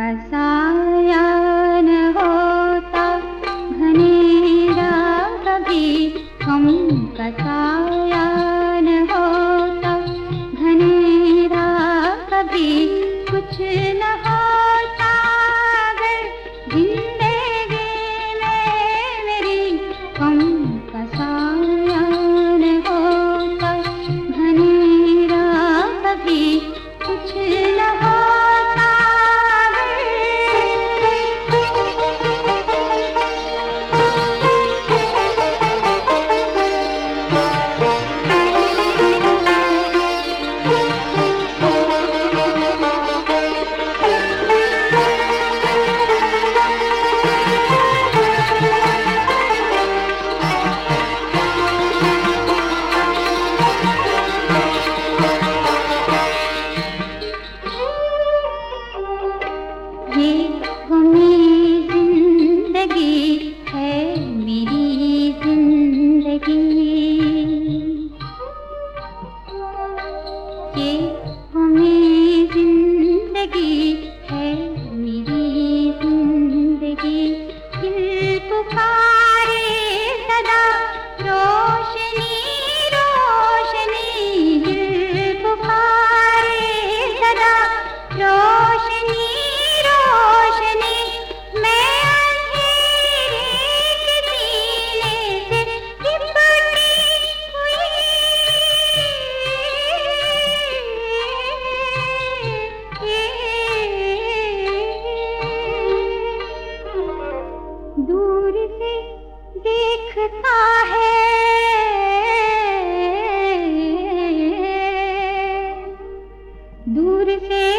साया न होता घनेरा कभी, हम का साया न होता घनेरा कभी, कुछ न होता अगर जिंदगी में मेरी, हम का साया न होता घनेरा कभी, कुछ न होता। ये मेरी जिंदगी है, मेरी जिंदगी, ये मेरी जिंदगी है, मेरी जिंदगी। दिल पुकारे सदा रोशनी रोशनी, दिल पुकारे सदा रोशनी रोशनी, मैं अंधेरे के सीने से लिपटी हुई, दूर से देखता है, दूर से